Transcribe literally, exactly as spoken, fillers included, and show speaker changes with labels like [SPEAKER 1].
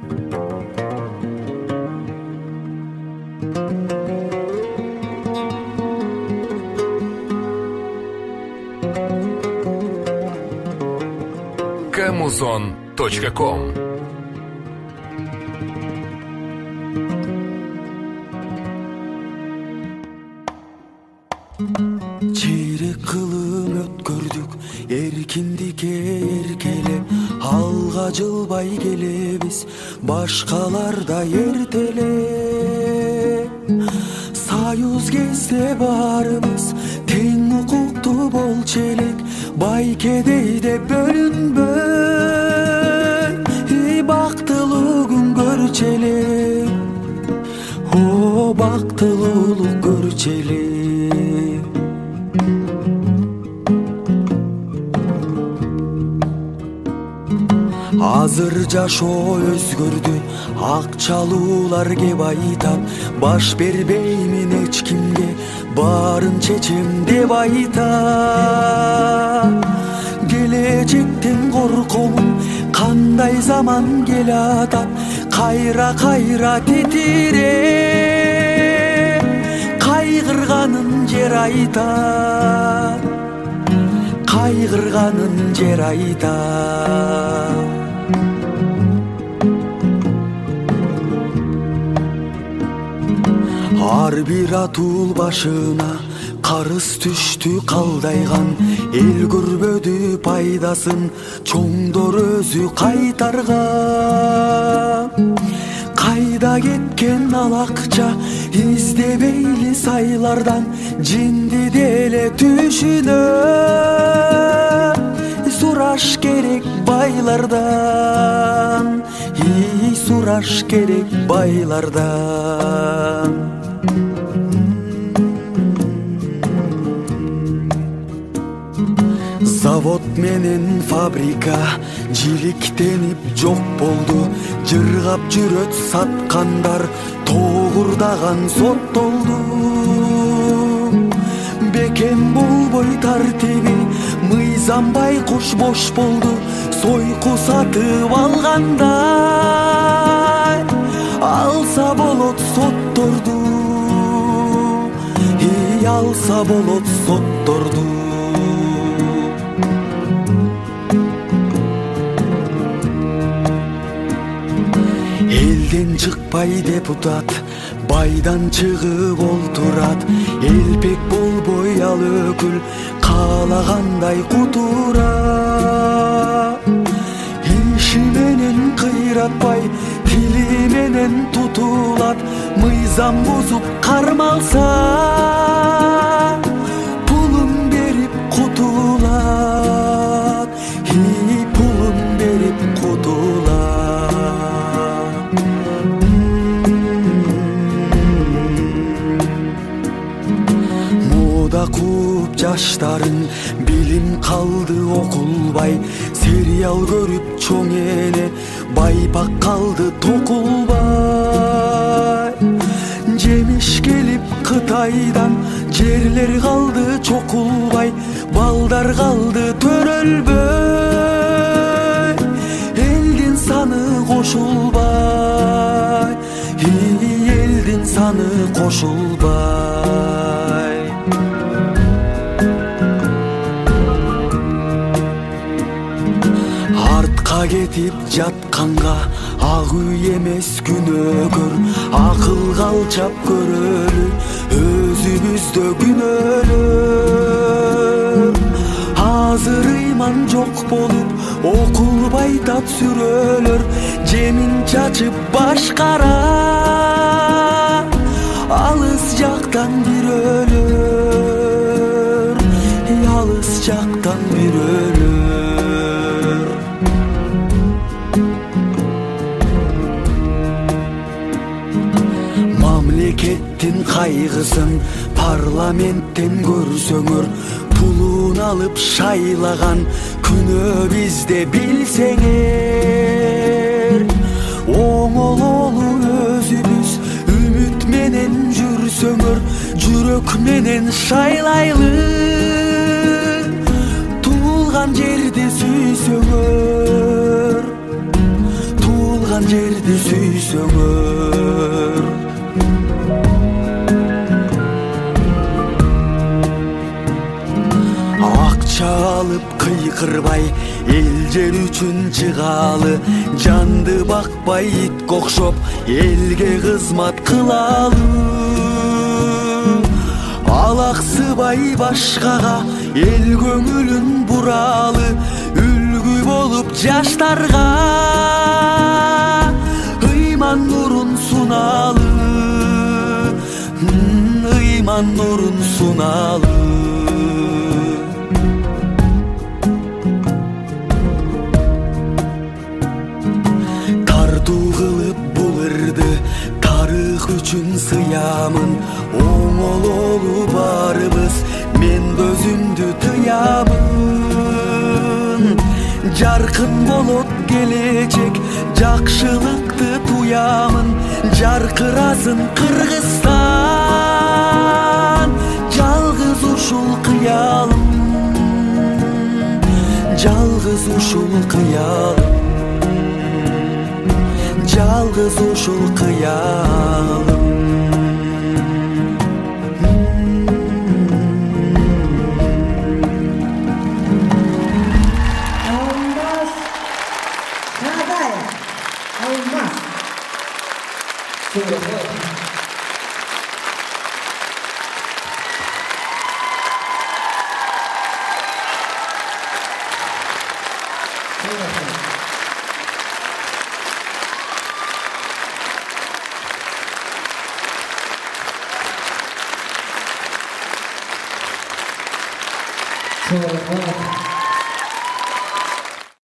[SPEAKER 1] камузон точка ком.
[SPEAKER 2] Чейрек кылым өткөрдүк, эркиндикке эркелеп, алга жылбай келебиз, башкаларда эртелеп. Союз кезде барыбыз тең укуктуу болчу элек, бай кедейде бөлүнбөй, бактылуу күн көрчү элек. О, бактылуулук көрчү элек. Азыр жашоо өзгөрдү, акчалуулар кеп айтат, баш бербеймин эч кимге, баарын чечем деп айтат. Келечектен корком, кандай заман келатат, кайра кайра титире, кайгырганын жер айтат, кайгырганын жер айтат. Ар бир атул башына карыз түштү калдайган, эл көрбөдү пайдасын, чоңдор өзү кайтарган. Кайда кеткен ал акча, издебейли сайлардан, жинди деле түшүнө, сураш керек байлардан, и сураш керек байлардан. Завод менен фабрика жиликтенип жок болду, жыргап жүрөт саткандар тогурдаган соттолду. Бекем болбой тартиби, мыйзам байкуш бош болду, сойку сатып алгандай алса болот сотторду, и алса болот сотторду. Элден чыкпай депутат, байдан чыгып олтурат, элпек болбой ал өкүл, каалагандай кутурат. Иши менен кыйратпай, тили менен тутулат, мыйзам бузуп кармалса, пулун берип кутулат, и пулун берип кутулат. Кууп жаштарын билим калды окулбай, сериал көрүп чоң эле байпак калды токулбай. Жемиш келип Кытайдан, жерлер калды чокулбай, балдар калды төрөлбөй, элдин саны кошулбай, элдин саны кошулбай. Кетип жатканга ак үй эмес күнөкөр, акылга алчап көрөлү өзүбүздө күнөөлөр. Азыр ыйман жок болуп окулбай тат сүрөлөр, жемин чачып башкара алыс жактан бирөөлөр, алыс жактан бирөөлөр. Мамлекеттин кайгысын парламенттен көрсөңөр, пулун алып шайлаган күнөө бизде билсеңер. Оңололу өзүбүз үмүт менен жүрсөңөр, жүрөк менен шайлайлы, туулган жерди сүйсөңөр, туулган жерди жүрсөңөр. Акча алып кыйкырбай эл жер үчүн чыгалы, жанды бакпай итке окшоп элге кызмат кылалы. Алаксыбай башкага эл көңүлүн буралы, үлгү болуп жаштарга ыйман нурун суналы, ыйман нурун суналы. Тартуу кылып бул ырды тарых үчүн сыямын, оңололу барыбыз мен өзүмдү тыямын. Жаркын болот келечек, жакшылыкты туямын, жаркырасын Кыргызстан, жалгыз ушул кыялым, жалгыз ушул кыялым, жалгыз ушул кыялым.
[SPEAKER 3] So,